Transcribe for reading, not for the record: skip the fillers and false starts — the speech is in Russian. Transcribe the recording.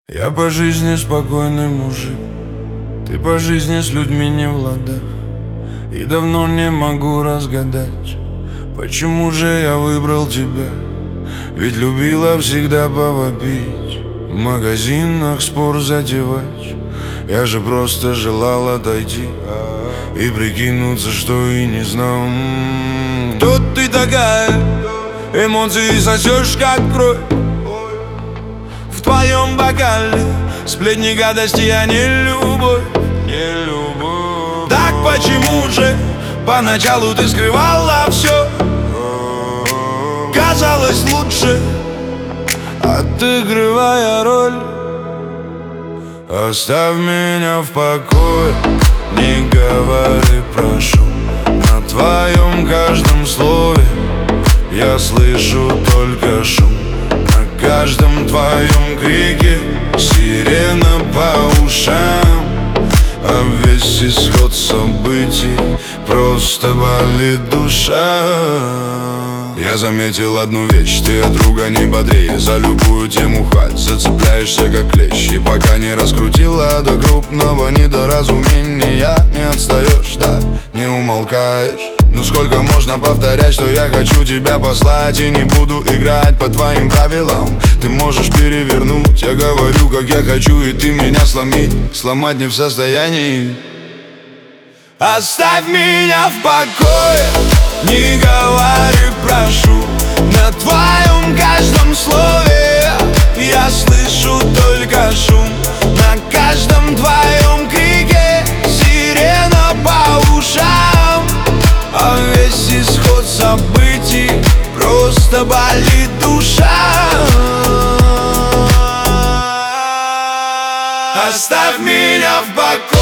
Я по жизни спокойный мужик, ты по жизни с людьми не в ладах. И давно не могу разгадать, почему же я выбрал тебя. Ведь любила всегда повопить, в магазинах спор затевать. Я же просто желал отойти и прикинуться, что и не знал. Кто ты такая? Эмоции сосешь как кровь. В твоем бокале сплетни, гадости, а не любовь. Не любовь. Так почему же поначалу ты скрывала все? Казалось лучше, отыгрывая роль. Оставь меня в покое, не говори, прошу. На твоем каждом слове я слышу только шум. На каждом твоем крике сирена по ушам. А весь исход событий просто болит душа. Я заметил одну вещь, ты от друга не бодрее. За любую тему хвать, зацепляешься как клещ. И пока не раскрутила до крупного недоразумения, не отстаешь, да, не умолкаешь. Ну сколько можно повторять, что я хочу тебя послать и не буду играть по твоим правилам. Ты можешь перевернуть, я говорю, как я хочу, и ты меня сломать не в состоянии. Оставь меня в покое, не говори, прошу. На твоем каждом слове я слышу только шум. На каждом твоем крике сирена по ушам. А весь исход событий просто болит душа. Оставь меня в покое.